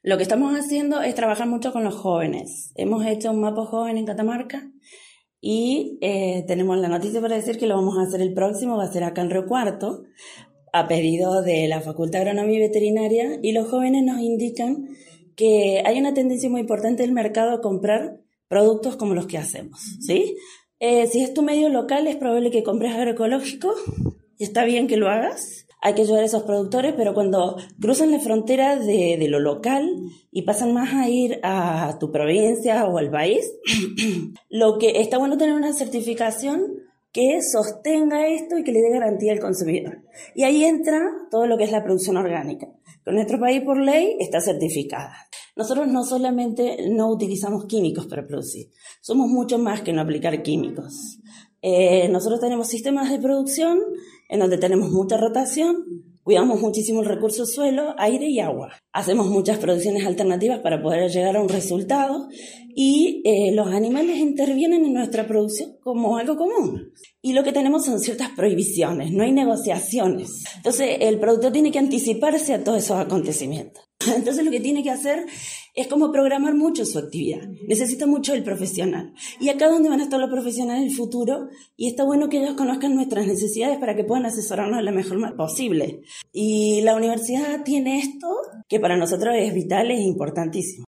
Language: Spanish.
Lo que estamos haciendo es trabajar mucho con los jóvenes. Hemos hecho un mapa joven en Catamarca y tenemos la noticia para decir que lo vamos a hacer el próximo, va a ser acá en Río Cuarto, a pedido de la Facultad de Agronomía y Veterinaria, y los jóvenes nos indican que hay una tendencia muy importante del mercado a comprar productos como los que hacemos, ¿sí? Si es tu medio local, es probable que compres agroecológico, y está bien que lo hagas. Hay que ayudar a esos productores, pero cuando cruzan la frontera de lo local y pasan más a ir a tu provincia o al país, lo que está bueno tener una certificación que sostenga esto y que le dé garantía al consumidor. Y ahí entra todo lo que es la producción orgánica, que en nuestro país por ley está certificada. Nosotros no solamente no utilizamos químicos para producir, somos mucho más que no aplicar químicos. Nosotros tenemos sistemas de producción en donde tenemos mucha rotación, cuidamos muchísimo el recurso suelo, aire y agua. Hacemos muchas producciones alternativas para poder llegar a un resultado y los animales intervienen en nuestra producción como algo común. Y lo que tenemos son ciertas prohibiciones, no hay negociaciones. Entonces el productor tiene que anticiparse a todos esos acontecimientos. Entonces lo que tiene que hacer es como programar mucho su actividad. Necesita mucho el profesional. Y acá es donde van a estar los profesionales en el futuro, y está bueno que ellos conozcan nuestras necesidades para que puedan asesorarnos de la mejor manera posible. Y la universidad tiene esto que para nosotros es vital, es importantísimo.